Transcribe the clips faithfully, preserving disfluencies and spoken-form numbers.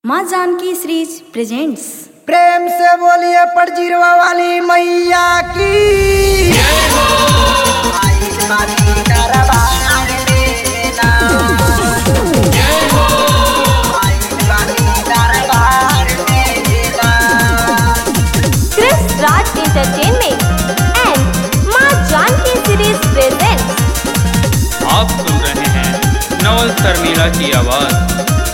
माँ Janaki series presents. प्रेम से बोलिए पड़जीरवा वाली मैया की क्रिस राज एंटरटेनमेंट एंड माँ जानकी सीरीज प्रेजेंट्स। आप सुन रहे हैं नवल शर्मिला की आवाज।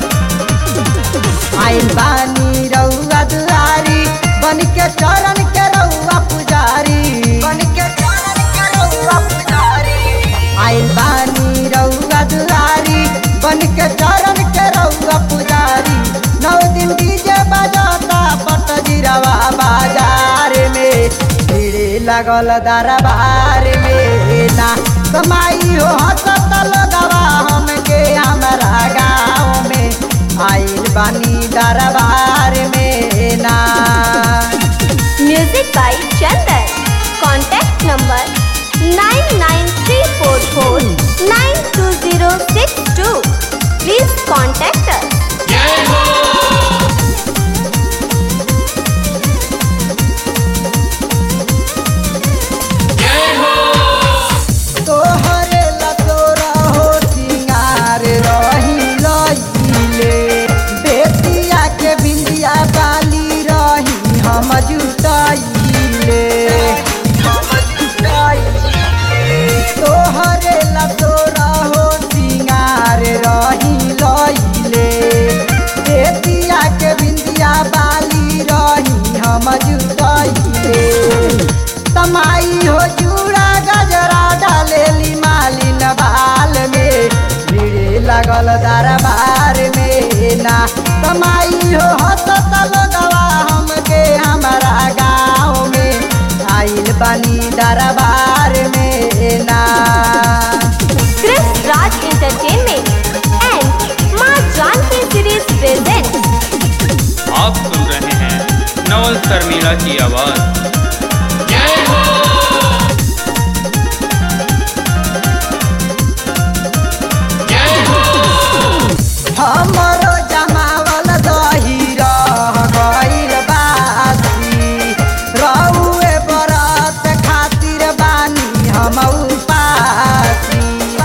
आइल बानी रउआ दुआरी बन के चरण के रउआ पुजारी बन के चरण के रउआ पुजारी आइल बानी रउआ दुआरी बन के चरण के रउआ पुजारी। नौ दिन डीजे बजाता पटजीरवा बाजार में भीड़ लगल दरबार में ना कमाई हो हंसत लोगवा हमके हमारा गाँव में आइल बानी दरबार में ना। Music by Chandan. Contact number nine nine three four four nine two zero six two. Please contact us. तोहरे लतोरा हो सिंगार रही लईले बेतिया के बिंदिया बाली रही हम जुटाइले तोहरे लतोरा हो सिंगार रही लईले बेतिया के बिंदिया बाली रही हम जुटाइले। तमाई हो चूड़ा गजरा डालेली मालिन बाल में भीड़ लगल दरबार में ना तमाई हो हंसत लोगवा हमके हमारा गाँव में आइल बानी दरबार में ना। क्रिस राज एंटरटेनमेंट एंड माँ जानकी सीरीज प्रेजेंट्स। आप सुन रहे हैं नवल शर्मिला की आवाज। हमरो जमावल दही रह गइल बासी रउए बरत खातिर बानी हम उपासी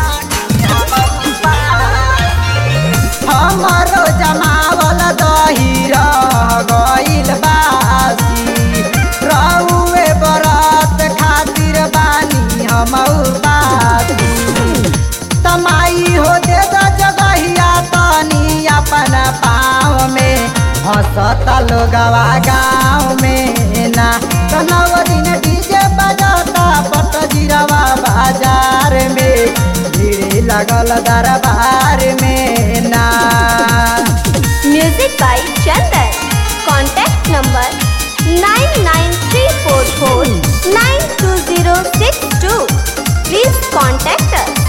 हमरो जमावल दही रह गइल बासी रउए बरत खातिर बानी हम उपासी। तमाई हो दे जगहिया तनी अपन पाँव में हंसत लोगवा गाँव में ना नौ दिन डीजे बजाता पटजीरवा बाजार में भीड़ लगल दरबार में ना। Music by Chandan. Contact number nine nine three four four nine two zero six two. Please contact us.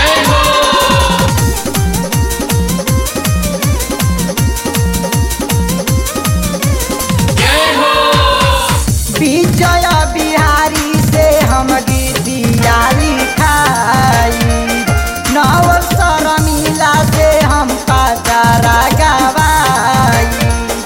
Vijay Bihari से हम गीतिया लिखाई नवल शर्मिला से हम पाचारा गवाई।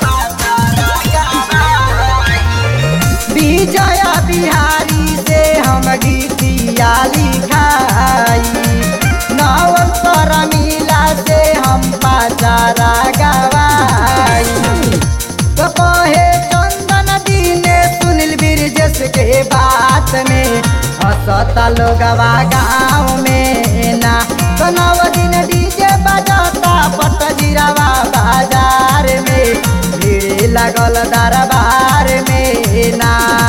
विजय बिहारी से हम गीतिया लिखाई नवल शर्मिला से हम पाचारा गवाई। तो कहे चंदन दीने सुनील बिरजेश के बात में हंसता लोगवा गाँव में ना तो नौ दिन डीजे बजाता पटजीरवा बाजार में भीड़ लगल दरबार में ना।